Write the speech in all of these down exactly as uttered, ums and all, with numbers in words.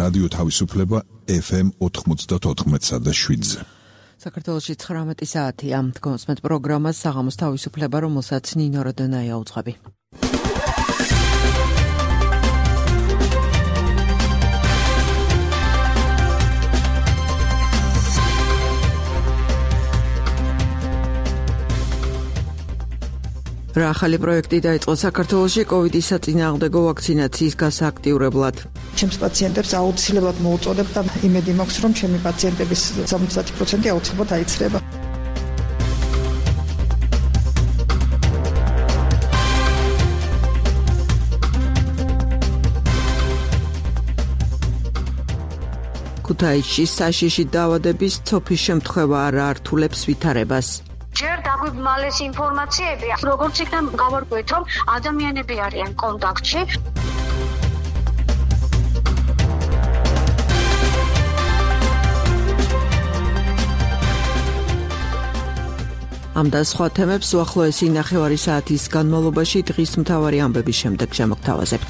რადიო თავისუფლება ეფ ემ ოთხმოცდაოთხ და შვიდზე. საქართველოში ცხრამეტი საათია. გონსმეთ პროგრამას საღამოს თავისუფლება, რომელსაც ნინო როდონაია უძღვები. რა ახალი პროექტი დაიწყო საქართველოში კოვიდის საწინააღმდეგო ვაქცინაციის გასააქტიურებლად? ჩემს პაციენტებს აუცილებლად მოუწოდებ და იმედი მაქვს, რომ ჩემი პაციენტების სამოცდაათი პროცენტი აუცილებლად აიცრება. ქუთაისში საშიში დაავადების ცოფის შემთხვევა არ ართულებს ვითარებას. ჯერ დაგვიმალეს ინფორმაციები, როგორც იქნა გავარკვევით, რომ ადამიანები არიან კონტაქტში. ამ და სხვა თემებს უახლოესი ნახევარი საათის განმავლობაში დღის მთავარი ამბების შემდეგ შემოგთავაზებთ.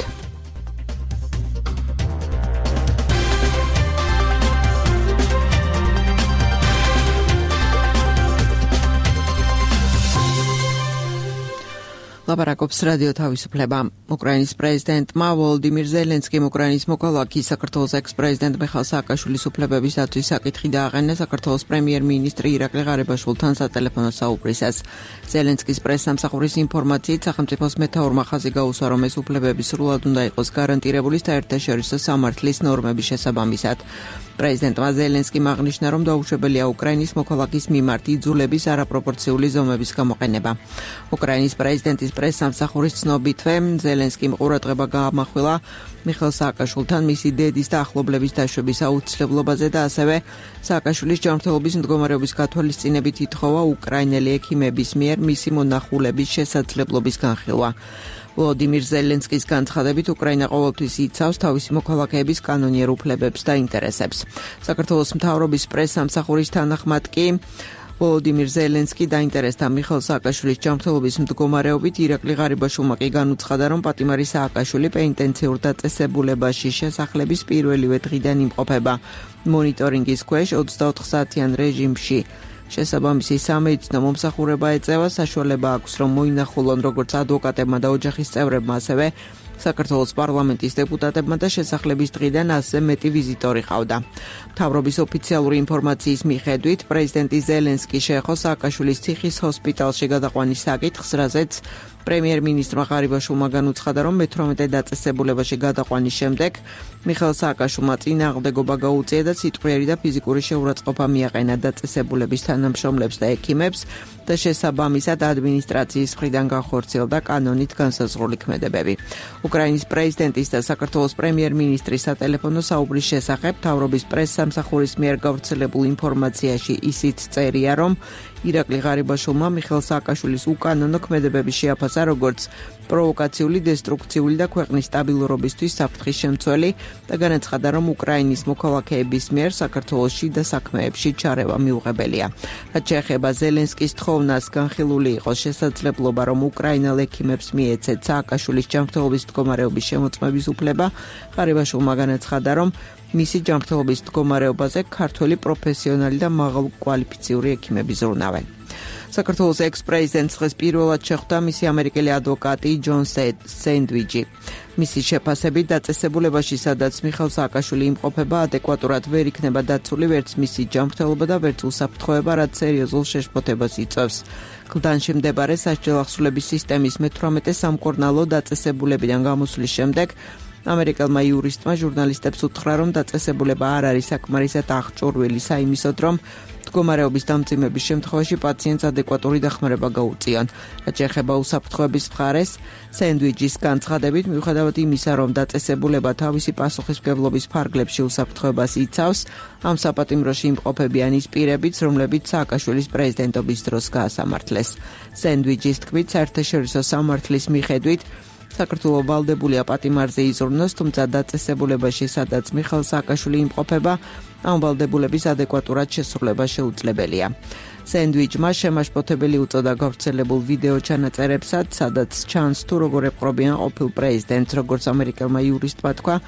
ლაპარაკობს რადიო თავისუფლება. უკრაინის პრეზიდენტმა ვოლოდიმირ ზელენსკიმ უკრაინის მოქალაქე საქართველოს ექს-პრეზიდენტ მიხაილ სააკაშვილის უფლებების დაცვის საკითხი დააყენა საქართველოს პრემიერ-მინისტრი ირაკლი ღარიბაშვილთან სატელეფონო საუბრისას. ზელენსკის პრესსამსახურის ინფორმაციით სახელმწიფოს მეთაურმა ხაზი გაუსვა, რომ ეს უფლებები სრულად უნდა იყოს გარანტირებული საერთაშორისო სამართლის ნორმების შესაბამისად. პრეზიდენტმა ზელენსკიმ აღნიშნა, რომ დაუშვებელია უკრაინის მოქალაქის მიმართ იძულების არაპროპორციული ზომების გამოყენება. უკრაინის პრეზიდენტის პრესსამსახურის ცნობითვე ზელენსკიმ ყურადღება გაამახვილა მიხაილ სააკაშვილთან მისი დედის და ახლობლების დაშვების აუცილებლობაზე და ასევე სააკაშვილის ჯანმრთელობის მდგომარეობის გათვალისწინებით ითხოვა უკრაინელი ექიმების მიერ მისი მონახულების შესაძლებლობის განხილვა. ვოლოდიმირ ზელენსკის განცხადებით უკრაინა ყოველთვის იცავს თავისი მოქალაქეების კანონიერ უფლებებს და ინტერესებს. საქართველოს მთავრობის პრესსამსახურის თანახმად კი ვოლოდიმირ ზელენსკი დაინტერესდა მიხაილ სააკაშვილის ჯანმრთელობის მდგომარეობით. ირაკლი ღარიბაშვილმა კი განუცხადა, რომ პატიმარი სააკაშვილი პენიტენციურ დაწესებულებაში შესახლების პირველივე დღიდან იმყოფება მონიტორინგის ქვეშ ოცდაოთხ საათიან რეჟიმში. შესაბამისი სამედიცინო მომსახურება ეწევა, საშუალება აქვს, რომ მოინახულონ როგორც ადვოკატებმა და ოჯახის წევრებმა, ასევე საქართველოს პარლამენტის დეპუტატებმა და შესახლების დღიდან ასზე მეტი ვიზიტორი ყავდა. მთავრობის ოფიციალური ინფორმაციის მიხედვით, პრეზიდენტი ზელენსკი შეეხო სააკაშვილის ციხის ჰოსპიტალში გადაყვანის საკითხს, რაზეც პრემიერ-მინისტრმა ღარიბაშვილმა განუცხადა, რომ მეთვრამეტე დაწესებულებაში გადაყვანის შემდეგ მიხაილ სააკაშვილმა წინააღმდეგობა გაუწია და სიტყვიერი და ფიზიკური შეურაცხყოფა მიაყენა დაწესებულების თანამშრომლებს და ექიმებს და შესაბამისად ადმინისტრაციის მხრიდან განხორციელდა კანონით განსაზღვრული ქმედებები. უკრაინის პრეზიდენტის და საქართველოს პრემიერ-მინისტრის სატელეფონო საუბრის შესახებ მთავრობის პრესსამსახურის მიერ გავრცელებულ ინფორმაციაში ისიც წერია, რომ ირაკლი ღარიბაშვილმა მიხაილ სააკაშვილის უკანონო ქმედებები შეაფასა როგორც პროვოკაციული, დესტრუქციული და ქვეყნის სტაბილურობისთვის საფრთხის შემცველი და განაცხადა, რომ უკრაინის მოქალაქეების მიერ საქართველოში და საქმეებში ჩარევა მიუღებელია. რაც შეეხება ზელენსკის თხოვნას, განხილული იყოს შესაძლებლობა, რომ უკრაინელ ექიმებს მიეცეთ სააკაშვილის ჯანმრთელობის მდგომარეობის შემოწმების უფლება. ღარიბაშვილმა განაცხადა, რომ მისი ჯანმრთელობის მდგომარეობაზე ქართველი პროფესიონალი და მაღალკვალიფიციური ექიმები ზრუნავენ. საქართველოს ექს-პრეზიდენტს დღეს პირველად შეხვდა მისი ამერიკელი ადვოკატი ჯონ სენდვიჩი. მისი შეფასებით დაწესებულებაში, სადაც მიხაილ სააკაშვილი იმყოფება, ადეკვატურად ვერ იქნება დაცული ვერც მისი ჯანმრთელობა და ვერც უსაფრთხოება, რაც სერიოზულ შეშფოთებას იწვევს. კლდანში მდებარე სასჯელ ახსულების სისტემის მეთვრამეტე სამკურნალო დაწესებულებიდან გამოსვლის შემდეგ ამერიკელმა იურისტმა ჟურნალისტებს უთხრა, რომ დაწესებულება არ არის საკმარისად აღჭურვილი საიმისოდ, რომ მდგომარეობის დამძიმების შემთხვევაში პაციენტს ადეკვატური დახმარება გაუწიონ. რაც შეეხება უსაფრთხოების მხარეს, სენდვიჩის განცხადებით, მიუხედავად იმისა, რომ დაწესებულება თავისი პასუხისმგებლობის ფარგლებში უსაფრთხოებას იცავს, ამ საპატიმროში იმყოფებიან ის პირებიც, რომლებიც სააკაშვილის პრეზიდენტობის დროს გაასამართლეს. სენდვიჩის თქმით, საერთაშორისო სამართლის მიხედვით საქართველოს ვალდებულია პატიმარზე იზრუნოს, თუმცა დაწესებულებაში, სადაც მიხაილ სააკაშვილი იმყოფება, ამ ვალდებულების ადეკვატურად შესრულება შეუძლებელია. სენდვიჩმა შემაშფოთებელი უწოდა გავრცელებულ ვიდეო ჩანაწერებსაც, სადაც ჩანს თუ როგორ ეპყრობიან ყოფილ პრეზიდენტს, როგორც ამერიკელმა იურისტმა თქვა,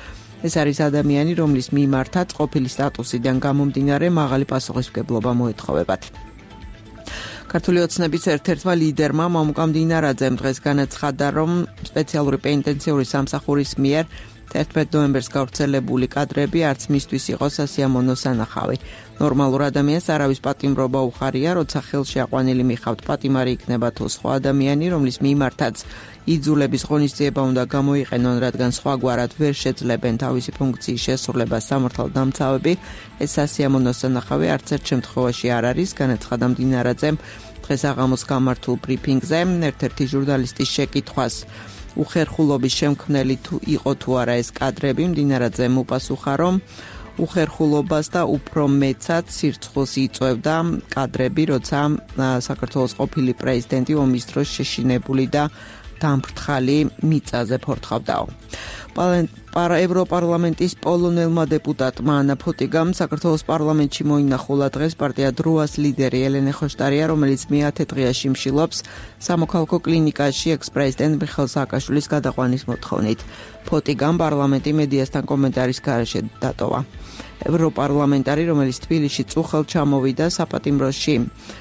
ეს არის ადამიანი, რომლის მიმართაც ყოფილი სტატუსიდან გამომდინარე მაღალი პასუხისმგებლობა მოეთხოვებათ. ქართული ოცნების ერთ-ერთმა ლიდერმა მამუკა მდინარაძემ დღეს განაცხადა, რომ სპეციალური პენიტენციური სამსახურის მიერ თერთმეტ ნოემბერს გავრცელებული კადრები არც მისთვის იყო სასიამოვნო სანახავი. ნორმალურ ადამიანს არავის პატიმრობა უხარია, როცა ხელში აყვანილი მიხავთ, პატიმარი იქნება თუ სხვა ადამიანი, რომლის მიმართაც იძულების ღონისძიება უნდა გამოიყენონ, რადგან სხვაგვარად ვერ შეძლებენ თავისი ფუნქციის შესრულებას სამართალდამცავები, ეს სასიამოვნო სანახავი არც ერთ შემთხვევაში არ არის, განაცხადა მდინარაძემ დღეს აღამოს გამართულ ბრიფინგზე. ერთ-ერთი ჟურნალისტის შეკითხვას უხერხულობის შემქმნელი თუ იყო თუ არა ეს კადრები, მდინარაძემ უპასუხა, რომ უხერხულობას და უფრო მეცად სირცხვილს იწვევდა კადრები, როცა საქართველოს ყოფილი პრეზიდენტი ომის დროს შეშინებული და დამფრთხალი მიწაზე ფორთხავდაო. ევროპარლამენტის პოლონელმა დეპუტატმა ანა ფოტიგამ საქართველოს პარლამენტში მოინახულა დღეს პარტია დროას ლიდერი ელენე ხოშტარია, რომელიც მეათე დღეა შიმშილობს სამოქალაქო კლინიკაში ექს-პრეზიდენტ მიხეილ სააკაშვილის გადაყვანის მოთხოვნით. ფოტიგამ პარლამენტი მედიასთან კომენტარის გარეშე დატოვა. ევროპარლამენტარი, რომელიც თბილისში წუხელთ ჩამოვიდა საპატიმროში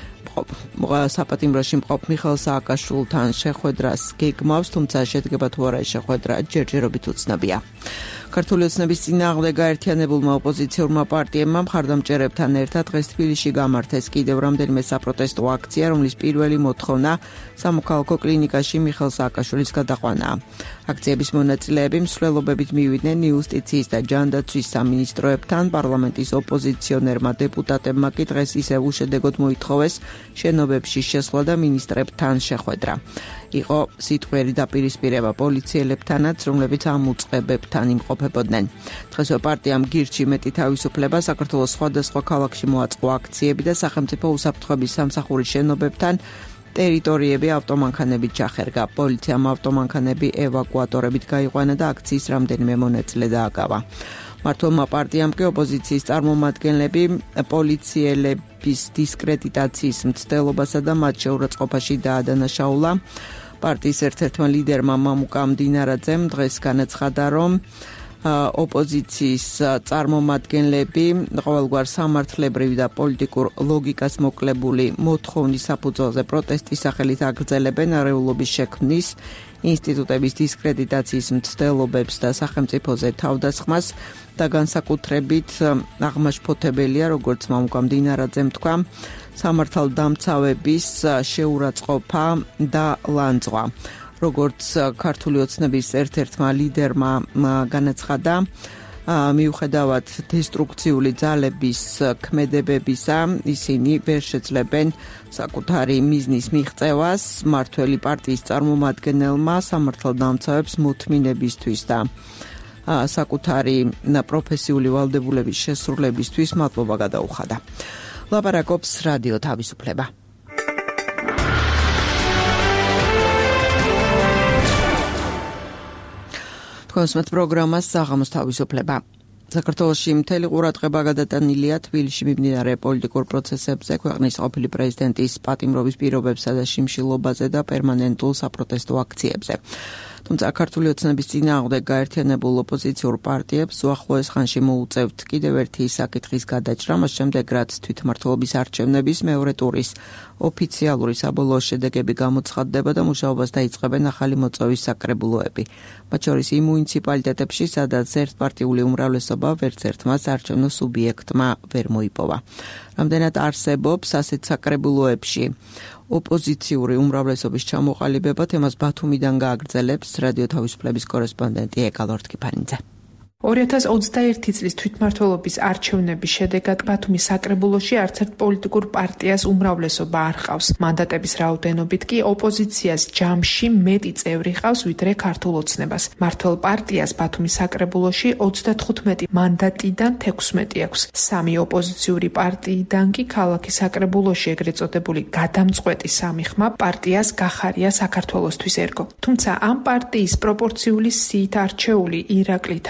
საპატიმროში მყოფ მიხეილ სააკაშვილთან შეხვედრას გეგმავს, თუმცა შედგება თუ არა შეხვედრა ჯერჯერობით უცნობია. ქართული ოცნების წინააღმდეგ გაერთიანებულმა ოპოზიციურმა პარტიებმა მხარდამჭერებთან ერთად დღეს თბილისში გამართეს კიდევ რამდენიმე საპროტესტო აქცია, რომლის პირველი მოთხოვნა სამოქალაქო კლინიკაში მიხეილ სააკაშვილის გადაყვანაა. აქციების მონაწილეები მსვლელობებით მივიდნენ იუსტიციის და ჯანდაცვის სამინისტროებთან, პარლამენტის ოპოზიციონერმა დეპუტატებმა კი დღეს ისევ უშედეგოდ მოითხოვეს შენობებში შესვლა და მინისტრებთან შეხვედრა. იყო სიტყვიერი დაპირისპირება პოლიციელებთანაც, რომლებიც ამ უწყებებთან იმყოფებოდნენ. დღესვე პარტიამ გირჩი მეტი თავისუფლება საქართველოს სხვადასხვა ქალაქში მოაწყო აქციები და სახელმწიფო უსაფრთხოების სამსახურის შენობებთან ტერიტორიები ავტომანქანებით ჩახერგა. პოლიციამ ავტომანქანები ევაკუატორებით გაიყვანა და აქციის რამდენიმე მონაწილე დააკავა. მმართველმა პარტიამ კი ოპოზიციის წარმომადგენლები პოლიციელების დისკრედიტაციის მცდელობასა და მათ შეურაცხყოფაში დაადანაშაულა. პარტიის ერთ-ერთმა ლიდერმა მამუკა მდინარაძემ დღეს განაცხადა, რომ ოპოზიციის წარმომადგენლები ყოველგვარ სამართლებრივი და პოლიტიკურ ლოგიკას მოკლებული მოთხოვნის საფუძველზე პროტესტის სახელით აგრძელებენ არეულობის შექმნის, ინსტიტუტების დისკრედიტაციის მცდელობებს და სახელმწიფოზე თავდასხმას და განსაკუთრებით აღმაშფოთებელია, როგორც მამუკა მდინარაძემ თქვა, სამართალდამცავების შეურაცხყოფა და ლანძღვა. როგორც ქართული ოცნების ერთ-ერთმა ლიდერმა განაცხადა, მიუხედავად დესტრუქციული ძალების ქმედებებისა, ისინი ვერ შეძლებენ საკუთარი მიზნის მიღწევას მმართველი პარტიის წარმომადგენელმა სამართალდამცავებს მოთმინებისთვის და საკუთარი პროფესიული ვალდებულების შესრულებისთვის მადლობა გადაუხადა. ლაპარაკობს რადიო თავისუფლება. კონსმეთ პროგრამას საღამოს თავისუფლება. საქართველოში მთელი ყურადღება გადატანილია თბილისში მიმდინარე პოლიტიკურ პროცესებზე, ქვეყნის ყოფილი პრეზიდენტის პატიმრობის პირობებსა და შიმშილობაზე და პერმანენტულ საპროტესტო აქციებზე. თუმცა ქართული ოცნების წინააღმდეგ გაერთიანებულ ოპოზიციურ პარტიებს უახლოეს ხანში მოუწევთ კიდევ ერთი საკითხის გადაჭრა, მას შემდეგ რაც თვითმმართველობის არჩევნების მეორე ტურის ოფიციალური საბოლოო შედეგები გამოცხადდება და მუშაობას დაიწყებენ ახალი მოწვევის საკრებულოები. მათ შორის იმ მუნიციპალიტეტებში, სადაც ერთპარტიული უმრავლესობა ვერც ერთმა საარჩევნო სუბიექტმა ვერ მოიპოვა. რამდენად არსებობს ასეთ საკრებულოებში ოპოზიციური უმრავლესობის ჩამოყალიბება, თემას ბათუმიდან გააგრძელებს რადიო თავისუფლების კორესპონდენტი ეკალორ თქიფანიძე. ორი ათას ოცდაერთი წლის თვითმმართველობის არჩევნების შედეგად ბათუმის საკრებულოში არც ერთ პოლიტიკურ პარტიას უმრავლესობა არ ჰყავს. მანდატების რაოდენობით კი ოპოზიციას ჯამში მეტი წევრი ჰყავს, ვიდრე ქართულ ოცნებას. მმართველ პარტიას ბათუმის საკრებულოში ოცდათხუთმეტი მანდატიდან თექვსმეტი აქვს. სამი ოპოზიციური პარტიიდან კი ქალაქის საკრებულოში ეგრეთ წოდებული გადამწყვეტი სამი ხმა პარტიას გახარია საქართველოსთვის ერგო. თუმცა ამ პარტიის პროპორციული სიით არჩეული ირაკლი თავდგირი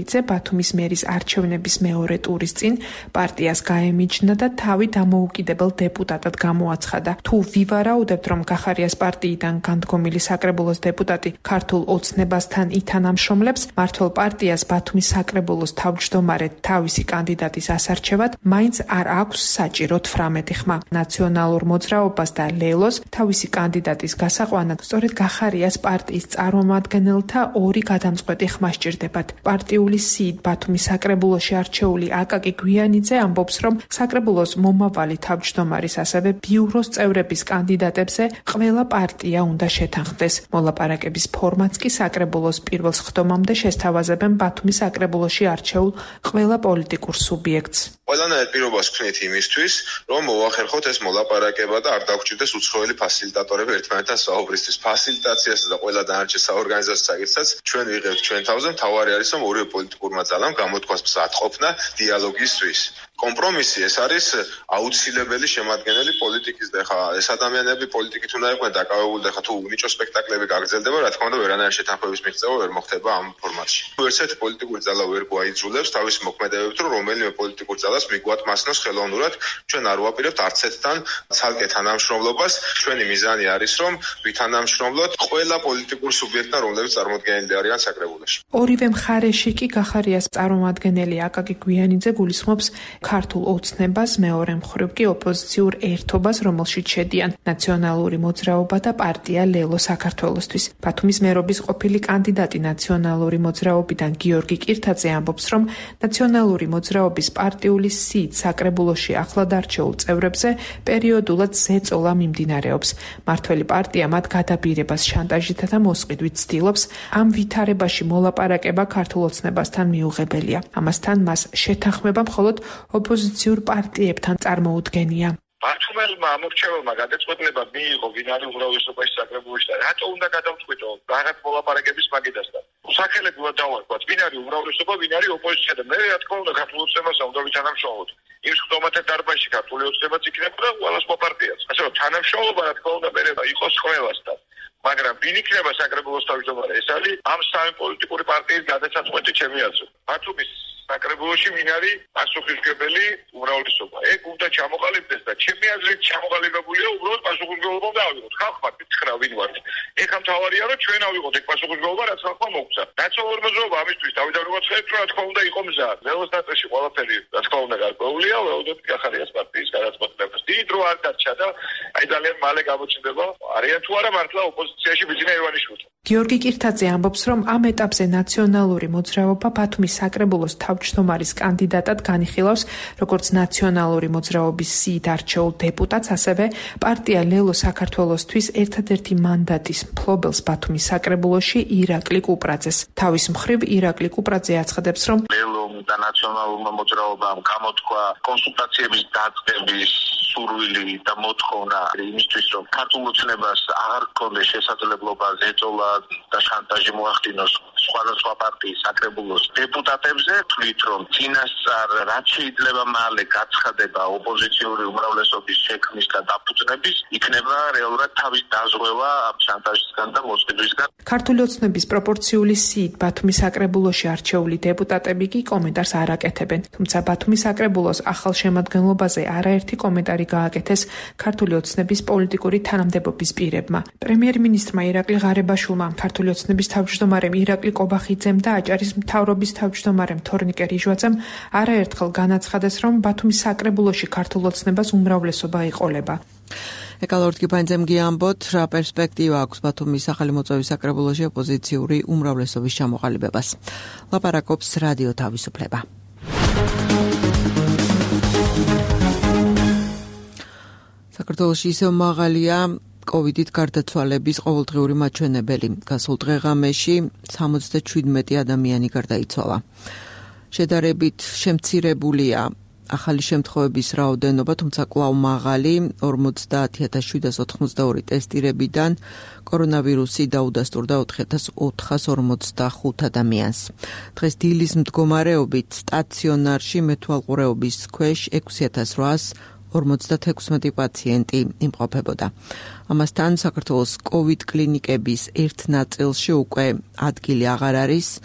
კანიძე ბათუმის მერის არჩევნების მეორე ტურის წინ პარტიას გაემიჯნა და თავი დამოუკიდებელ დეპუტატად გამოაცხადა. თუ ვივარაუდებთ, რომ გახარიას პარტიიდან განდგომილი საკრებულოს დეპუტატი ქართულ ოცნებასთან ითანამშრომლებს, მართლ პარტიას ბათუმის საკრებულოს თავმჯდომარედ თავისი კანდიდატის ასარჩევად მაინც არ აქვს საჭირო თვრამეტი ხმა. ნაციონალურ მოძრაობას და ლელოს თავისი კანდიდატის გასაყვანად სწორედ გახარიას პარტიის წარმომადგენელთა ორი გადამწყვეტი ხმა სჭირდებათ. პარტიული სიით ბათუმის საკრებულოში არჩეული აკაკი გვიანიძე ამბობს, რომ საკრებულოს მომავალი თავმჯდომარის ასევე ბიუროს წევრების კანდიდატებზე ყველა პარტია უნდა შეთანხმდეს. მოლაპარაკების ფორმატს კი საკრებულოს პირველ სხდომამდე შესთავაზებენ ბათუმის საკრებულოში არჩეულ ყველა პოლიტიკურ სუბიექტს. ყველანაირ პირობას ვქნით იმისთვის, რომ მოვახერხოთ ეს მოლაპარაკება და არ დაგვჭირდეს უცხოელი ფასილიტატორები ერთმანეთთან საუბრისთვის. ფასილიტაციასა და ყველა დანარჩენ საორგანიზაციო საკითხსაც ჩვენ ვიღებთ ჩვენ თავზე. მთავარი არის, რომ ორივე პოლიტიკურმა ძალამ გამოთქვას მზადყოფნა დიალოგისთვის. კომპრომისი ეს არის აუცილებელი შემადგენელი პოლიტიკის და ხა ეს ადამიანები პოლიტიკით უნდა იყვნენ დაკავებული და ხა თუ ნიჭო სპექტაკლები გაგრძელდება, რა თქმა უნდა ვერანაირ შეთანხმების მიღწევა ვერ მოხდება ამ ფორმატში. ერთ პოლიტიკური ძალა ვერ გვაიძულებს თავის მოქმედებებით, რომ რომელიმე პოლიტიკურ ძალას მიგვატმასნოს ხელოვნურად. ჩვენ არ ვაპირებთ არც ერთთან ცალკე თანამშრომლობას. ჩვენი მიზანი არის, რომ ვითანამშრომლოთ ყველა პოლიტიკურ სუბიექტთან, რომლებიც წარმოდგენილი არიან საკრებულოში. ორივე მხარეში კი გახარიას წარმომადგენელი აკაკი გვიანიძე გულისხმობს ქართულ ოცნებას, მეორე მხრივ კი ოპოზიციურ ერთობას, რომელშიც შედიან ნაციონალური მოძრაობა და პარტია ლელო საქართველოსთვის. ბათუმის მერობის ყოფილი კანდიდატი ნაციონალური მოძრაობიდან გიორგი კირთაძე ამბობს, რომ ნაციონალური მოძრაობის პარტიული სიით საკრებულოში ახლად არჩეულ წევრებზე პერიოდულად ზეწოლა მიმდინარეობს. მართველი პარტია მათ გადაბირებას შანტაჟითა და მოსყიდვით ცდილობს. ამ ვითარებაში მოლაპარაკება ქართულ ოცნებასთან მიუღებელია. ამასთან მას შეთანხმება მხოლოდ ოპოზიციურ პარტიებთან წარმოუდგენია. მართლმელმა ამორჩეველმა გადაწყვეტილება მიიღო, ვინ არის უმრავლესობაში საკრებულოში და რატო უნდა გადავწყვიტო რაღაც მოლაპარაკების მაგიდასთან. სახელებურად დავარქვათ, ვინ არის უმრავლესობა, ვინ არის ოპოზიცია და მე რა თქმა უნდა ქართულ ოცნებას უნდა ვითანამშრომლოთ. იმ სხდომათა დარბაზში ქართული ოცნებაც იქნება და ყველა პარტიაც. ასე რომ თანამშრომლობა რა თქმა უნდა მე იყოს ყველასთან. მაგრამ ვინ იქნება საკრებულოს თავმჯდომარე? ეს არის ამ სამი პოლიტიკური პარტიის გადაწყვეტი ჩემი აზრით. ბათუმის საკრებულოში ვინ არის პასუხისმგებელი უმრავლესობა? ეგ უნდა ჩამოყალიბდეს და ჩემი აზრით ჩამოყალიბებულია უბრალოდ პასუხისმგებლობა და ავიღოთ. ხალხმა გითხრა ვინ ვართ. ეგ ამთავარია რომ ჩვენ ავიღოთ ეგ პასუხისმგებლობა რაც ხალხმა მოგცა. ნაციონალური მოძრაობა ამისთვის დავით დავიწყებთ რომ რა თქმა უნდა იყო მზა. ლელოს ნაწილში ყველაფერი რა თქმა უნდა გარკვეულია, ველოდოთ გახარიას პარტიის გადაწყვეტილებას. დიდ დრო არ დარჩა და აი ძალიან მალე გამოჩნდება არიან თუ არა მართლა ოპოზიციაში ბიძინა ივანიშვილი. გიორგი კირთაძე ამბობს, რომ ამ ეტაპზე ნაციონალური მოძრაობა ბათუმის საკრებულოს თავმჯდომარის კანდიდატად განიხილავს როგორც ნაციონალური მოძრაობის სიით არჩეულ დეპუტატს, ასევე პარტია ლელო საქართველოსთვის ერთადერთი მანდატის მფლობელს ბათუმის საკრებულოში ირაკლი კუპრაძეს. თავის მხრივ ირაკლი კუპრაძე აცხადებს, რომ ლელო და ნაციონალურმა მოძრაობამ გამოთქვა კონსულტაციების დაწყების სურვილი და მოთხოვნა იმისთვის, რომ ქართულ ოცნებას აღარ გქონდეს შესაძლებლობა ზეწოლა და შანტაჟი მოახდინოს სხვადასხვა პარტიის საკრებულოს დეპუტატებზე, თვლით რომ წინასწარ რაც შეიძლება მალე გაცხადება ოპოზიციური უმრავლესობის შექმნის და დაფუძნების, იქნება რეალურად თავის დაზღვევა ამ შანტაჟისგან და მოსყიდვისგან. ქართული ოცნების პროპორციული სიით ბათუმის საკრებულოში არჩეული დეპუტატები კი კომენტარს არ აკეთებენ, თუმცა ბათუმის საკრებულოს ახალ შემადგენლობაზე არაერთი კომენტარი გააკეთეს ქართული ოცნების პოლიტიკური თანამდებობის პირებმა. პრემიერ-მინისტრმა ირაკლი ღარებაშვილმა, ქართული ოცნების თავმჯდომარემ ირაკლი კობახიძემ და აჭარის მთავრობის თავმჯდომარემ თორნიკე რიჟვაძემ არაერთხელ განაცხადეს, რომ ბათუმის საკრებულოში ქართულ ოცნებას უმრავლესობა ეყოლება. ეკალორდ კიფანძემ გიამბოთ, რა პერსპექტივა აქვს ბათუმის ახალი მოწვევის საკრებულოში ოპოზიციური უმრავლესობის ჩამოყალიბებას. ლაპარაკობს რადიო თავისუფლება. საქართველოში ისევ მაღალია კოვიდით გარდაცვალების ყოველდღიური მაჩვენებელი. გასულ დღეღამეში სამოცდაშვიდმეტი ადამიანი გარდაიცვალა. შედარებით შემცირებულია ახალი შემთხვევების რაოდენობა, თუმცა კვლავ მაღალი ორმოცდაათი ათას შვიდას ოთხმოცდაორი ტესტირებიდან კორონავირუსი დაუდასტურდა ოთხი ათას ოთხას ორმოცდახუთ ადამიანს. დღეს დილის მდგომარეობით სტაციონარში მეთვალყურეობის ქვეშ ექვსი ათას რვაას ორმოცდათექვსმეტი პაციენტი იმყოფებოდა. ამასთან საქართველოს კოვიდ კლინიკების ერთ ნაწილში უკვე ადგილი აღარ არის,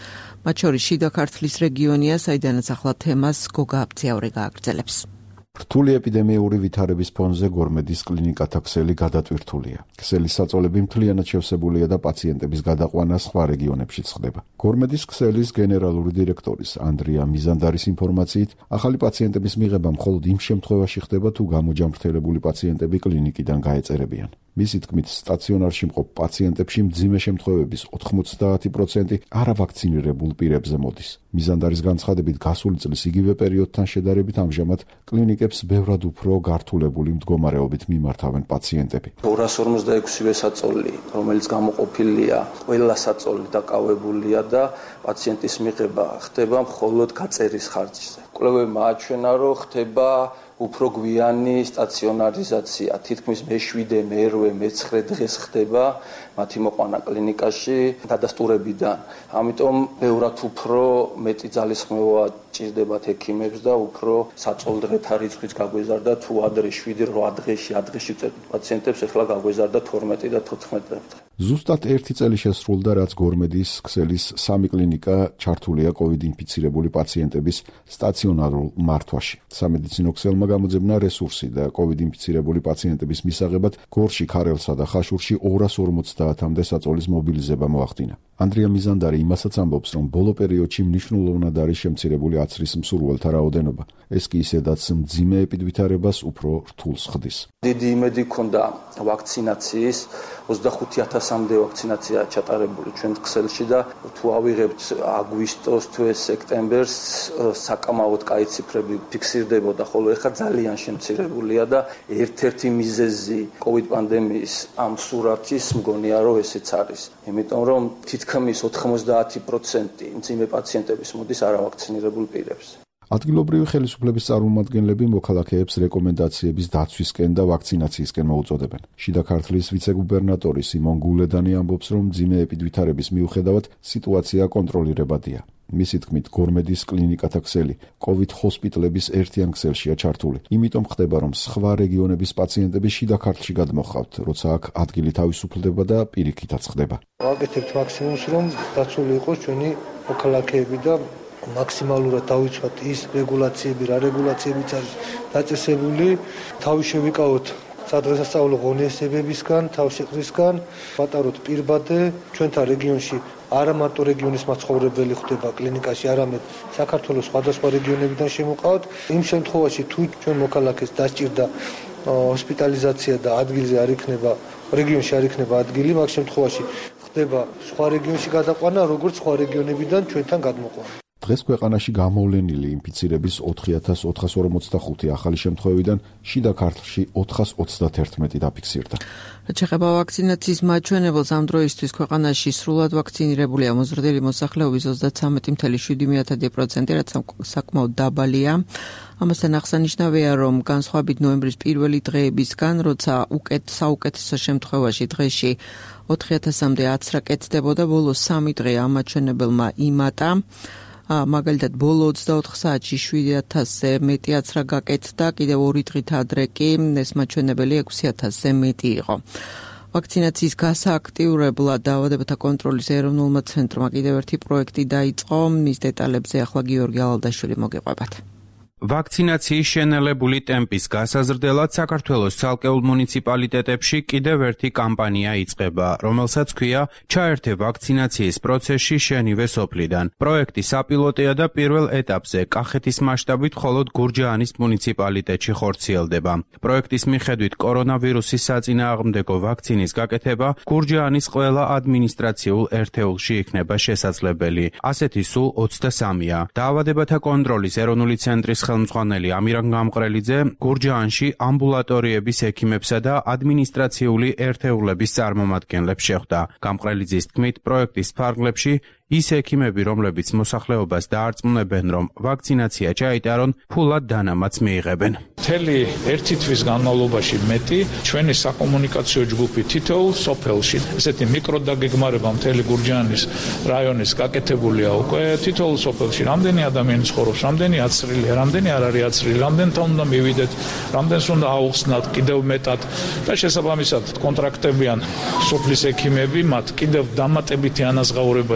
მათ შორის შიდა ქართლის რეგიონია, საიდანაც ახლა თემას გოგა აბძიაური გააგრძელებს. რთული ეპიდემიური ვითარების ფონზე გორმედის კლინიკათა ქსელი გადატვირთულია. ქსელის საწოლები მთლიანად შევსებულია და პაციენტების გადაყვანა სხვა რეგიონებშიც ხდება. გორმედის ქსელის გენერალური დირექტორის ანდრია მიზანდარის ინფორმაციით, ახალი პაციენტების მიღება მხოლოდ იმ შემთხვევაში ხდება, თუ გამოჯამრთელებული პაციენტები კლინიკიდან გაეწერებიან. მისი თქმით, სტაციონარში მყოფ პაციენტებში მძიმე შემთხვევების ოთხმოცდაათი პროცენტი არავაქცინირებულ პირებზე მოდის. მიზანდარის განცხადებით, გასული წლის იგივე პერიოდთან შედარებით ამჟამად კლინიკებს ბევრად უფრო გართულებული მდგომარეობით მიმართავენ პაციენტები. ორას ორმოცდაექვსივე საწოლი, რომელიც გამოყოფილია, ყველა საწოლი დაკავებულია და პაციენტის მიღება ხდება მხოლოდ გაწერის ხარჯზე. კვლევებმა აჩვენა, რომ ხდება უფრო გვიანი სტაციონარიზაცია, თითქმის მეშვიდე, მერვე, მეცხრე დღეს ხდება მათი მოყვანა კლინიკაში დადასტურებიდან. ამიტომ ბევრად უფრო მეტი ძალისხმევა ჭირდებათ ექიმებს და უფრო საწოლდღეთა რიცხვიც გაგვეზარდა, თუ ადრე შვიდი რვა დღეში, ათ დღეში ვწერთ პაციენტებს, ახლა გაგვეზარდა თორმეტი და თოთხმეტი დღე. ზუსტად ერთი წელი შესრულდა, რაც გორმედის ქსელის სამი კლინიკა ჩართულია კოვიდ ინფიცირებული პაციენტების სტაციონარულ მართვაში. სამედიცინო ქსელმა გამოძებნა რესურსი და კოვიდ ინფიცირებული პაციენტების მისაღებად გორში, ქარელსა და ხაშურში ორას ორმოცდაათამდე საწოლის მობილიზება მოახდინა. ანდრია მიზანდარი იმასაც ამბობს, რომ ბოლო პერიოდში მნიშვნელოვნად არის შემცირებული აცრის მსურველთა რაოდენობა. ეს კი ისედაც მძიმე ეპიდვითარებას უფრო რთულს ხდის. დიდი იმედი ჰქონდა ვაქცინაციის, ოცდახუთი ათასამდე ვაქცინაცია ჩატარებული ჩვენ ქსელში და თუ ავიღებთ აგვისტოს თუ სექტემბერს საკამაოდ კაი ციფრები ფიქსირდებოდა, ხოლო ეხლა ძალიან შემცირებულია და ერთ-ერთი მიზეზი კოვიდ პანდემიის ამ სურათის მგონია, რომ ესეც არის. იმიტომ რომ თითქმის ოთხმოცდაათი პროცენტი მძიმე პაციენტების მოდის არავაქცინირებულ პირებს. ადგილობრივი ხელისუფლების წარმომადგენლები მოქალაქეებს რეკომენდაციების დაცვისკენ და ვაქცინაციისკენ მოუწოდებენ. შიდა ქართლის ვიცე-გუბერნატორი სიმონ გულედანი ამბობს, რომ მძიმე ეპიდვითარების მიუხედავად სიტუაცია კონტროლირებადია. მისი თქმით, გორმედის კლინიკათა ქსელი კოვიდ ჰოსპიტლების ერთიან ქსელშია ჩართული. იმიტომ ხდება, რომ სხვა რეგიონების პაციენტები შიდა ქართლში გადმოჰყავთ, როცა აქ ადგილი თავისუფლდება და პირიქითაც ხდება. ვაკეთებთ მაქსიმუმს, რომ დაცული იყოს ჩვენი მოქალაქეები და მაქსიმალურად დავიცვათ ის რეგულაციები, რა რეგულაციებიც არის დაწესებული, თავი შევიკავოთ სადღესასწაულო ღონისძიებებისგან, თავშეყრისგან, ვატაროთ პირბადე, ჩვენთან რეგიონში არა მარტო რეგიონის მაცხოვრებელი ხდება კლინიკაში, არამედ საქართველოს სხვადასხვა რეგიონებიდან შემოყავთ. იმ შემთხვევაში თუ ჩვენ მოქალაქეს დასჭირდა ჰოსპიტალიზაცია და ადგილზე არ იქნება, რეგიონში არ იქნება ადგილი, მაგ შემთხვევაში ხდება სხვა რეგიონში გადაყვანა, როგორც სხვა რეგიონებიდან ჩვენთან გადმოყვანა. დღეს ქვეყანაში გამოვლენილი ინფიცირების ოთხი ათას ოთხას ორმოცდახუთი ახალი შემთხვევიდან შიდა ქართლში ოთხას ოცდათერთმეტი დაფიქსირდა. რაც შეეხება ვაქცინაციის მაჩვენებელს, ამ დროისთვის ქვეყანაში სრულად ვაქცინირებულია მოზრდილი მოსახლეობის ოცდაცამეტი целых შვიდი პროცენტი, რაც საკმაოდ დაბალია. ამასთან აღსანიშნავია, რომ განსხვავებით ნოემბრის პირველი დღეებისგან, როცა უკეთ საუკეთესო შემთხვევაში დღეში ოთხი ათასამდე აცრა კეთდებოდა, ბოლო სამი დღე ამ მაჩვენებელმა იმატა. მაგალითად, ბოლო ოცდაოთხ საათში შვიდი ათასზე მეტი აცრა გაკეთდა, კიდევ ორი დღით ადრე კი ეს მაჩვენებელი ექვსი ათასზე მეტი იყო. ვაქცინაციის გასააქტიურებლად დაავადებათა კონტროლის ეროვნულმა ცენტრმა კიდევ ერთი პროექტი დაიწყო, მის დეტალებზე ახლა გიორგი ალალდაშვილი მოგიყვებათ. ვაქცინაციის შენელებული ტემპის გასაზრდელად საქართველოს ცალკეულ მუნიციპალიტეტებში კიდევ ერთი კამპანია იწყება, რომელსაც ქვია ჩაერთე ვაქცინაციის პროცესში შენივე სოფლიდან. პროექტი საპილოტეა და პირველ ეტაპზე კახეთის მასშტაბით მხოლოდ გურჯაანის მუნიციპალიტეტში ხორციელდება. პროექტის მიხედვით კორონავირუსის საწინააღმდეგო ვაქცინის გაკეთება გურჯაანის ყველა ადმინისტრაციულ ერთეულში იქნება შესაძლებელი. ასეთი სულ ოცდასამია. დაავადებათა კონტროლის ეროვნული ცენტრის ხელმძღვანელი ამირან გამყრელიძე გურჯაანში ამბულატორიების ექიმებსა და ადმინისტრაციული ერთეულების წარმომადგენლებს შეხვდა. გამყრელიძის თქმით, პროექტის ფარგლებში ის ექიმები, რომლებიც მოსახლეობას დაარწმუნებენ, რომ ვაქცინაცია ჩაიტარონ, ფულად დანამატს მიიღებენ. მთელი ერთი თვის განმავლობაში მეტი ჩვენი საკომუნიკაციო ჯგუფი თითოეულ სოფელში, ესეთი მიკროდაგეგმარება მთელი გურჯაანის რაიონის გაკეთებულია უკვე თითოეულ სოფელში. რამდენი ადამიანი ცხოვრობს, რამდენი აცრილია, რამდენი არ არის აცრილი, რამდენთან უნდა მივიდეთ, რამდენს უნდა აუხსნათ კიდევ მეტად და შესაბამისად კონტრაქტებიან სოფლის ექიმები, მათ კიდევ დამატებითი ანაზღაურება ეძლევა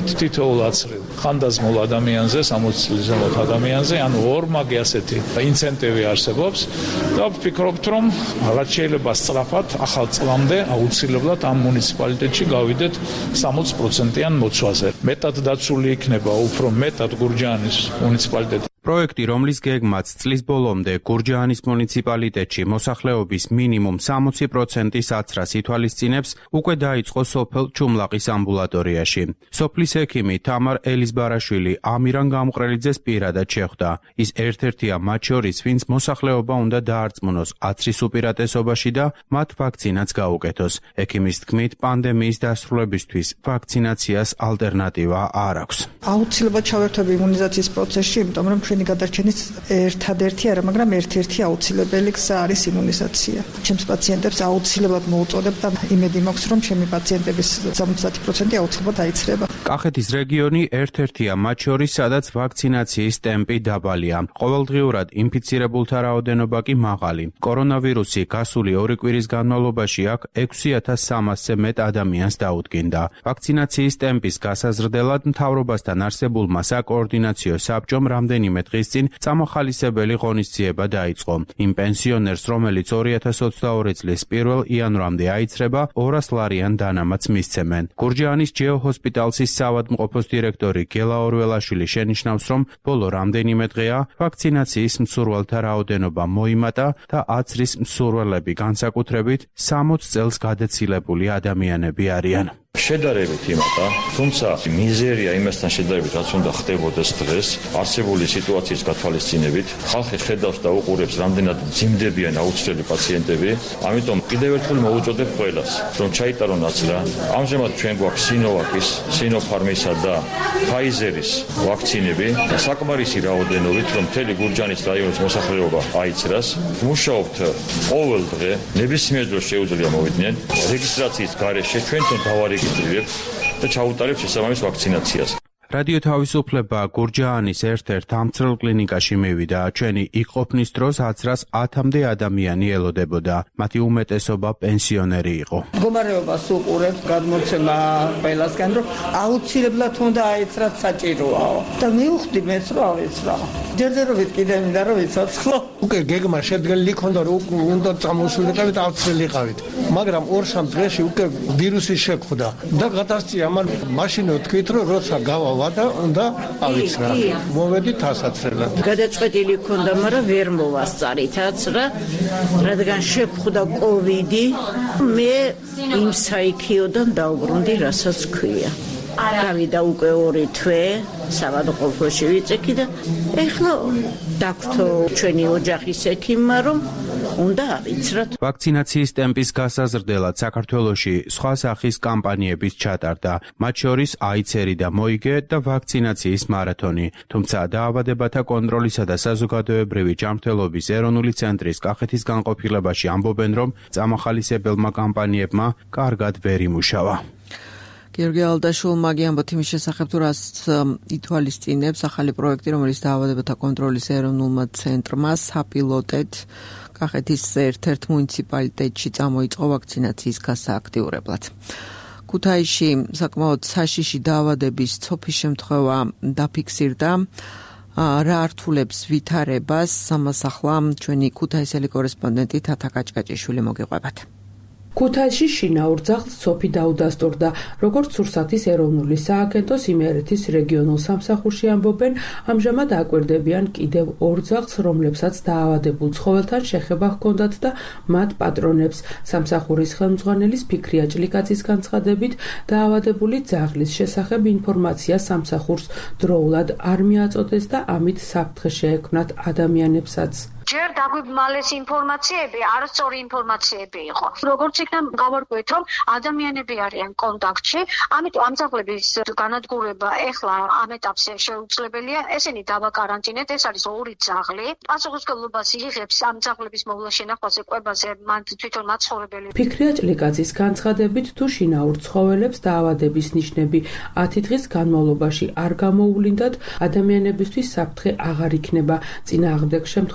ვთქვათ, თითოეულ აცრილ ხანდაზმულ ადამიანზე, სამოცი წლის ზემოთ ადამიანზე, ანუ ორმაგი ასეთი ინცენტივი არსებობს და ვფიქრობთ, რომ რაც შეიძლება სწრაფად ახალ წლამდე აუცილებლად ამ მუნიციპალიტეტში გავიდეთ სამოცი პროცენტიან მოცვაზე. მეტად დაცული იქნება უფრო მეტად გურჯაანის მუნიციპალიტეტი. პროექტი, რომლის გეგმაც წლის ბოლომდე გურჯაანის მუნიციპალიტეტში მოსახლეობის მინიმუმ სამოცი პროცენტის აცრას ითვალისწინებს, უკვე დაიწყო სოფელ ჩუმლაყის ამბულატორიაში. სოფლის ექიმი თამარ ელიზბარაშვილი ამირან გამყრელიძეს პირადად შეხვდა. ის ერთ-ერთია მათ შორის, ვინც მოსახლეობა უნდა დაარწმუნოს აცრის უპირატესობაში და მათ ვაქცინაც გაუკეთოს. ექიმის თქმით, პანდემიის დასრულებისთვის ვაქცინაციას ალტერნატივა არ აქვს. აუცილებლად ჩავერთვები იმუნიზაციის პროცესში, იმიტომ რომ ჩვენი გადარჩენის ერთადერთი არა, მაგრამ ერთ-ერთი აუცილებელი გზა არის იმუნიზაცია. ჩემს პაციენტებს აუცილებლად მოვუწოდებ და იმედი მაქვს, რომ ჩემი პაციენტების სამოცი პროცენტი აუცილებლად აიცრება. კახეთის რეგიონი ერთ-ერთია მათ შორის, სადაც ვაქცინაციის ტემპი დაბალია. ყოველდღიურად ინფიცირებულთა რაოდენობა კი მაღალი. კორონავირუსი გასული ორი კვირის განმავლობაში აქ ექვსი ათას სამასზე მეტ ადამიანს დაუდგინდა. ვაქცინაციის ტემპის გასაზრდელად მთავრობასთან არსებულმა საკოორდინაციო საბჭომ რამდენიმე დღის წინ წამახალისებელი ღონისძიება დაიწყო. იმ პენსიონერს, რომელიც ორი ათას ოცდაორი წლის პირველ იანვრამდე აიცრება, ორას ლარიან დანამატს მისცემენ. გურჯაანის ჯეო ჰოსპიტალსის საავადმყოფოს დირექტორი გელა ორველაშვილი შენიშნავს, რომ ბოლო რამდენიმე დღეა ვაქცინაციის მსურველთა რაოდენობა მოიმატა და აცრის მსურველები განსაკუთრებით სამოცი წელს გადაცილებული ადამიანები არიან. შედარებით იმატა, თუმცა მიზერია იმასთან შედარებით, რაც უნდა ხდებოდეს დღეს, არსებული სიტუაციის გათვალისწინებით, ხალხი ხედავს და უყურებს, რამდენად მძიმდებიან აუცილებელი პაციენტები, ამიტომ კიდევ ერთხელ მოვუწოდებ ყველას, რომ ჩაიტარონ აცრა. ამჟამად ჩვენ გვაქვს სინოვაკის, სინოფარმისა და ფაიზერის ვაქცინები, საკმარისი რაოდენობით, რომ მთელი გურჯაანის რაიონის მოსახლეობა აიცრას. მუშაობთ ყოველ დღე, ნებისმიერ დროს შეუძლია მოვიდნენ. რეგისტრაციის გარეშე ჩვენთან დავარიგებთ და ჩაუტარებ შესაბამის ვაქცინაციას. რადიო თავისუფლება გურჯაანის ერთ-ერთ ამცრელ კლინიკაში მივიდა. ჩვენი იქ ყოფნის დროს აცრას ათამდე ადამიანი ელოდებოდა. მათი უმეტესობა პენსიონერი იყო. მდგომარეობას უყურებ გადმოცემა ყველასგან, რომ აუცილებლად უნდა აეცრათ საჭიროაო. და მივხვდი მეც რომ ავეცრა. ჯერჯერობით კიდე მინდა რომ ვიცოცხლო. უკვე გეგმა შედგენილი ქონდა რომ უნდა წამოსულიყავით ავცრილიყავით. მაგრამ ორ-სამ დღეში უკვე ვირუსი შეხვდა და გადასწია მან მაშინო თქვით რომ როცა გავა და უნდა ავიცრა. მოვედით ასაცრელად. გადაწყვეტილი ქონდა, მაგრამ ვერ მოვასწარით აცრა, რადგან შეხვდა კოვიდი. მე იმ საიქიოდან დავბრუნდი, რასაც ქვია. გავიდა უკვე ორი თვე, საავადმყოფოში ვიწექი და ეხლა დაგვთო ჩვენი ოჯახის ექიმმა, რომ უნდა ავიცრათ. ვაქცინაციის ტემპის გასაზრდელად საქართველოში სხვა სახის კამპანიების ჩატარდა, მათ შორის აიცერი და მოიგე და ვაქცინაციის მარათონი. თუმცა დაავადებათა კონტროლისა და საზოგადოებრივი ჯანმრთელობის ეროვნული ცენტრის კახეთის განყოფილებაში ამბობენ, რომ წამახალისებელმა კამპანიებმა კარგად ვერ იმუშავა. გიორგი ალდაშულმა ამბობს იმის შესახებ, თუ რას ითვალისწინებს ახალი პროექტი, რომელიც დაავადებათა კონტროლის ეროვნულმა ცენტრმა საპილოტედ კახეთის ერთ-ერთ მუნიციპალიტეტში წამოიწყო ვაქცინაციის გასააქტიურებლად. ქუთაისში საკმაოდ საშიში დაავადების ცოფის შემთხვევა დაფიქსირდა. რა ართულებს ვითარებას, ამას ახლა ჩვენი ქუთაისელი კორესპონდენტი თათა კაჭკაჭიშვილი მოგიყვებათ. ქუთაისში შინაურ ძაღლს ცოფი დაუდასტურდა. როგორც სურსათის ეროვნული სააგენტოს იმერეთის რეგიონულ სამსახურში ამბობენ, ამჟამად აკვირდებიან კიდევ ორ ძაღლს, რომლებსაც დაავადებულ ცხოველთან შეხება ჰქონდათ და მათ პატრონებს. სამსახურის ხელმძღვანელის ფიქრია ჭლიკაძის განცხადებით, დაავადებული ძაღლის შესახებ ინფორმაცია სამსახურს დროულად არ მიაწოდეს და ამით საფრთხე შეექმნათ ადამიანებსაც. ჯერ დაგვიმალეს ინფორმაციები, არასწორი ინფორმაციები იყო. როგორც იქნა გავარკვიეთ, რომ ადამიანები არიან კონტაქტში, ამიტომ ამ ძაღლების განადგურება ეხლა ამ ეტაპზე შეუძლებელია. ესენი დავაკარანტინეთ, ეს არის ორი ძაღლი. პასუხისმგებლობას იღებს ამ ძაღლების მოვლა შენახვაზე, კვებაზე, მან თვითონ მაცხოვრებელი. ფიქრია ჭლიკაძის განცხადებით, თუ შინაურ ცხოველებს დაავადების ნიშნები ათი დღის განმავლობაში არ გამოუვლინდათ, ადამიანებისთვის საფრთხე აღარ იქნება. წინააღმდეგ შემთხვევაში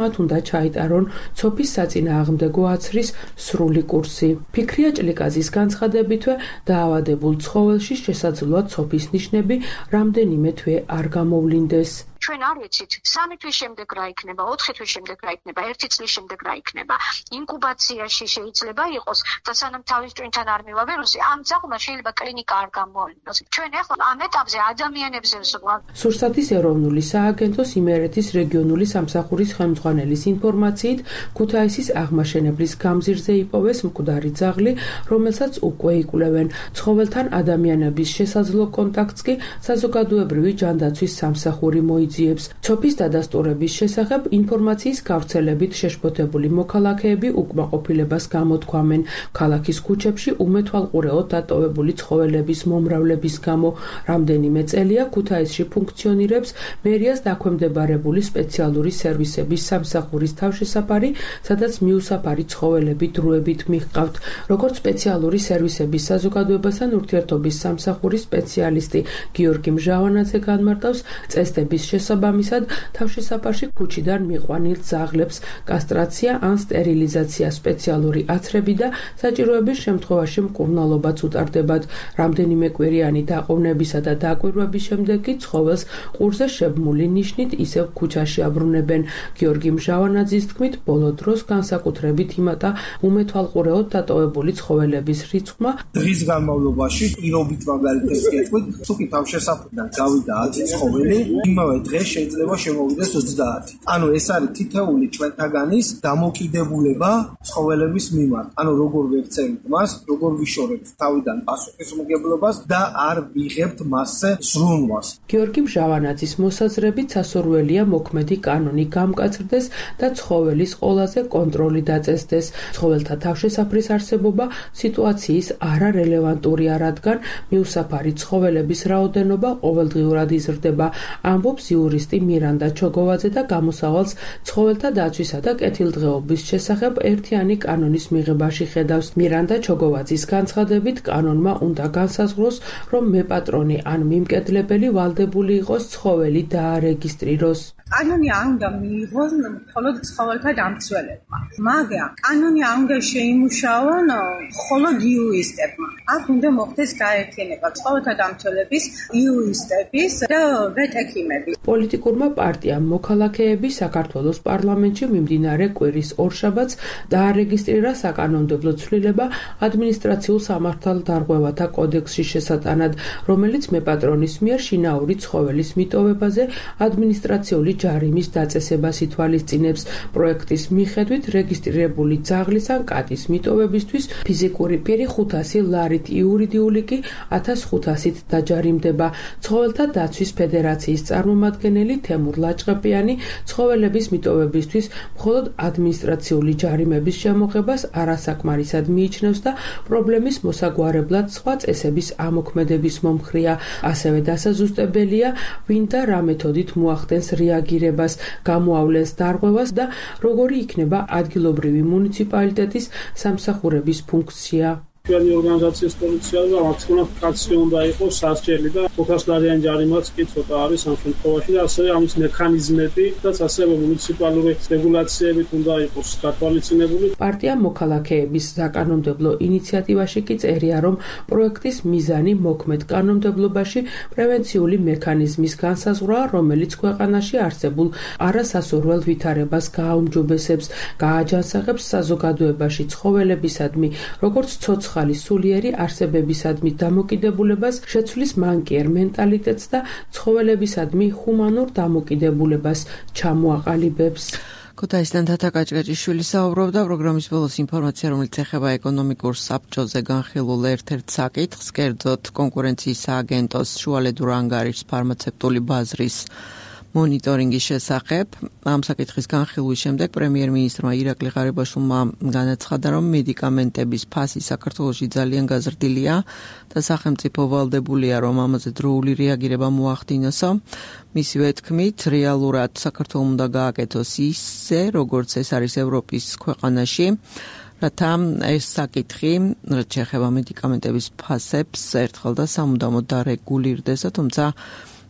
მათ უნდა ჩაიტარონ ცოფის საწინააღმდეგო აცრის სრული კურსი. ფიქრია ჭლიკაძის განცხადებითვე დაავადებულ ცხოველში შესაძლოა ცოფის ნიშნები რამდენიმე თვე არ გამოვლინდეს. ჩვენ არ ვიცით სამი თვის შემდეგ რა იქნება, ოთხი თვის შემდეგ რა იქნება, ერთი წლის შემდეგ რა იქნება. ინკუბაციაში შეიძლება იყოს და სანამ თავის ტვინთან არ მივა ვირუსი, ამ ძაღლმა შეიძლება კლინიკა არ გამოვლინოს. ჩვენ ახლა ამ ეტაპზე ადამიანებზე ვზრუნავთ. სურსათის ეროვნული სააგენტოს იმერეთის რეგიონული სამსახურის ხელმძღვანელის ინფორმაციით, ქუთაისის აღმაშენებლის გამზირზე იპოვეს მკვდარი ძაღლი, რომელსაც უკვე იკვლევენ. ცხოველთან ადამიანების შესაძლო კონტაქტს კი საზოგადოებრივი ჯანდაცვის სამსახური მოიწვია. ცოფის დადასტურების შესახებ ინფორმაციის გავრცელებით შეშფოთებული მოქალაქეები უკმაყოფილებას გამოთქვამენ. ქალაქის ქუჩებში უმეთვალყურეოდ დატოვებული ცხოველების მომრავლების გამო რამდენიმე წელია ქუთაისში ფუნქციონირებს მერიას დაქვემდებარებული სპეციალური სერვისების სამსახურის თავშესაფარი, სადაც მიუსაფარი ცხოველები დროებით მიჰყავთ. როგორც სპეციალური სერვისების საზოგადოებასთან ურთიერთობის სამსახურის სპეციალისტი გიორგი მჟავანაძე განმარტავს, წესდების შესაბამისად თავშესაფარში ქუჩიდან მიყვანილ ძაღლებს კასტრაცია ან სტერილიზაცია, სპეციალური აცრები და საჭიროების შემთხვევაში მკურნალობაც უტარდებათ. რამდენიმე კვირიანი დაყოვნებისა და დაკვირვების შემდეგ კი ცხოველს ყურზე შებმული ნიშნით ისევ ქუჩაში აბრუნებენ. გიორგი მჟავანაძის თქმით, ბოლო დროს განსაკუთრებით იმატა უმეთვალყურეოდ დატოვებული ცხოველების რიცხვმა. დღის განმავლობაში პირობით მაგალითად გეტყვით, თუკი თავშესაფრიდან გავიდა ათი ცხოველი, იმავე დღეს შეიძლება შემოვიდეს ოცდაათი. ანუ ეს არის თითოეული ჩვენთაგანის დამოკიდებულება ცხოველების მიმართ. ანუ როგორ ვექცევით მას, როგორ ვიშორებთ თავიდან პასუხისმგებლობას და არ ვიღებთ მასზე ზრუნვას. გიორგი მჟავანაძის მოსაზრებით სასურველია მოქმედი კანონი გამკაცრდეს და ცხოველის ყოლაზე კონტროლი დაწესდეს. ცხოველთა თავშესაფრის არსებობა სიტუაციის არარელევანტურია, რადგან მიუსაფარი ცხოველების რაოდენობა ყოველდღიურად იზრდება. ამბობს იურისტი მირანდა ჩოგოვაძე და გამოსავალს ცხოველთა დაცვისა და კეთილდღეობის შესახებ ერთიანი კანონის მიღებაში ხედავს. მირანდა ჩოგოვაძის განცხადებით, კანონმა უნდა განსაზღვროს, რომ მეპატრონი ან მიმკედლებელი ვალდებული იყოს ცხოველი დაარეგისტრიროს. კანონი არ უნდა მიიღოს მხოლოდ ცხოველთა დამცველებმა, მაგრამ კანონი არ უნდა შეიმუშაონ მხოლოდ იურისტებმა. აქ უნდა მოხდეს გაერთიანება ცხოველთა დამცველების, იურისტების და ვეტექიმების. პოლიტიკურმა პარტიამ მოქალაქეები საქართველოს პარლამენტში მიმდინარე კვირის ორშაბათს დაარეგისტრირა საკანონმდებლო ცვლილება ადმინისტრაციულ სამართალდარღვევათა კოდექსში შესატანად, რომელიც მეპატრონის მიერ შინაური ცხოველის მიტოვებაზე ადმინისტრაციული ჯარიმის დაწესებას ითვალისწინებს. პროექტის მიხედვით რეგისტრირებული ძაღლის ან კატის მიტოვებისთვის ფიზიკური პირი ხუთასი ლარით, იურიდიული კი ათას ხუთასით დაჯარიმდება. ცხოველთა დაცვის ფედერაციის წარმომადგენელი თემურ ლაჭყეპიანი ცხოველების მიტოვებისთვის მხოლოდ ადმინისტრაციული ჯარიმების შემოღებას არასაკმარისად მიიჩნევს და პრობლემის მოსაგვარებლად სხვა წესების ამოქმედების მომხრია. ასევე დასაზუსტებელია, ვინ და რა მეთოდით მოახდენს რეაგირებას, გამოავლენს დარღვევას და როგორი იქნება ადგილობრივი მუნიციპალიტეტის სამსახურების ფუნქცია. ჩვენი ორგანიზაციის პოლიცია და მაქსიმალურად კაცი უნდა იყოს სასჯელი და ოქროს ლარიანი ჯარიმაც კი ცოტა არის ამ შემთხვევაში და ასევე ამის მექანიზმები და ასევე მუნიციპალური რეგულაციებით უნდა იყოს გათვალისწინებული. პარტია მოქალაქეების საკანონმდებლო ინიციატივაში კი წერია, რომ პროექტის მიზანი მოქმედ კანონმდებლობაში პრევენციული მექანიზმის განსაზღვრაა, რომელიც ქვეყანაში არსებულ არასასურველ ვითარებას გააუმჯობესებს, გააჯანსაღებს საზოგადოებაში ცხოველებისადმი, როგორც ცოცხალი სულიერი არსებებისადმი დამოკიდებულებას, შეცვლის მანკიერ მენტალიტეტს და ცხოველებისადმი ჰუმანურ დამოკიდებულებას ჩამოაყალიბებს. ქუთაისიდან თათა კაჭკაჭიშვილი საუბრობდა. პროგრამის ბოლოს ინფორმაცია, რომელიც ეხება ეკონომიკურ საბჭოზე განხილულ ერთ-ერთ საკითხს, კერძოდ კონკურენციის სააგენტოს შუალედურ ანგარიშს ფარმაცევტული ბაზრის მონიტორინგის შესახებ. ამ საკითხის განხილვის შემდეგ პრემიერ-მინისტრმა ირაკლი ღარიბაშვილმა განაცხადა, რომ მედიკამენტების ფასი საქართველოში ძალიან გაზრდილია და სახელმწიფო ვალდებულია, რომ ამაზე დროული რეაგირება მოახდინოსო. მისივე თქმით, რეალურად საქართველოს უნდა გააკეთოს ისე, როგორც ეს არის ევროპის ქვეყანაში, რათა ეს საკითხი, რაც შეეხება მედიკამენტების ფასებს, ერთხელ და სამუდამოდ დარეგულირდეს, თუმცა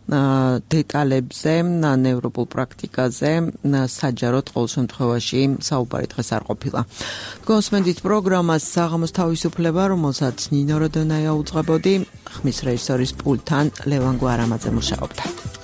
დეტალებზე, ნევროპულ პრაქტიკაზე საჯაროდ ყოველ შემთხვევაში საუბარი დღეს არ ყოფილა. გოსმენდით პროგრამას საღამოს თავისუფლება, რომელსაც ნინო როდონაია უძღვებოდი, ხმის რეჟისორის პულტთან ლევან გვარამაძე მუშაობდა.